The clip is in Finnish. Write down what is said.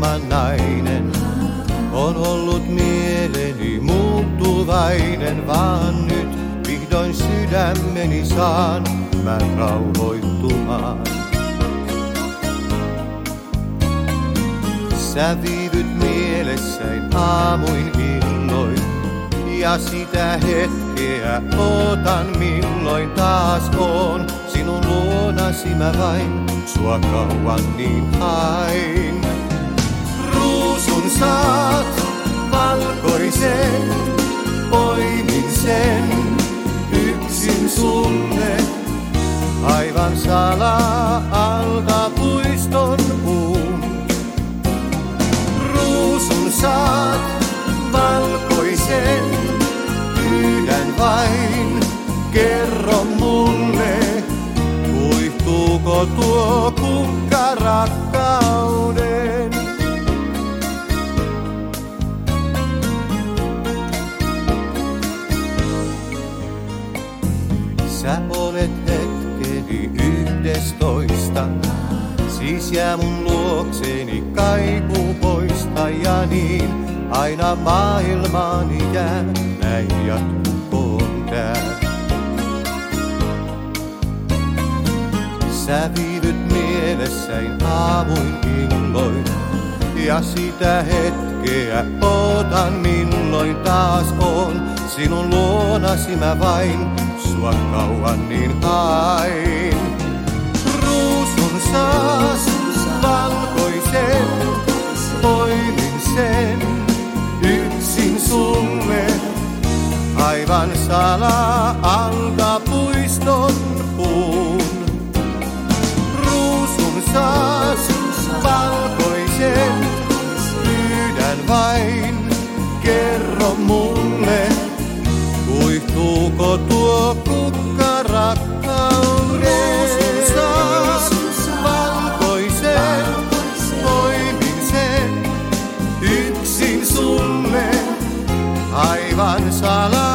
sopiva nainen. On ollut mieleni muuttuvainen, vaan nyt vihdoin sydämeni saan mä rauhoittumaan. Sä viivyt mielessäin aamuin illoin, ja sitä hetkeä ootan milloin taas oon. Sinun luonasi mä vain, sua kauan niin hain. Ruusun saat, valkoisen, poimin sen yksin sulle. Aivan salaa alta puiston puun. Ruusun saat, valkoisen, pyydän vain, kerro mulle, kuihtuuko tuo kukka rakkauden? Sä olet hetkeni 11, siis jää mun luokseni kaipuu poista, ja niin aina maailmaani jää, näin jatkukoon tää. Sä viivyt mielessäin aamuin illoin, ja sitä hetkeä ootan milloin taas oon. Sinun luonasi mä vain, sua kauan niin hain. Ruusun saas, valkoisen, poimin sen yksin sulle. Aivan salaa alta puiston puun. Ruusun saas, valkoisen, pyydän vain, kerro mulle, kuihtuuko tuo kukka rakkauden? Ruusun saas, valkoisen, poimin sen yksin sulle. Aivan salaa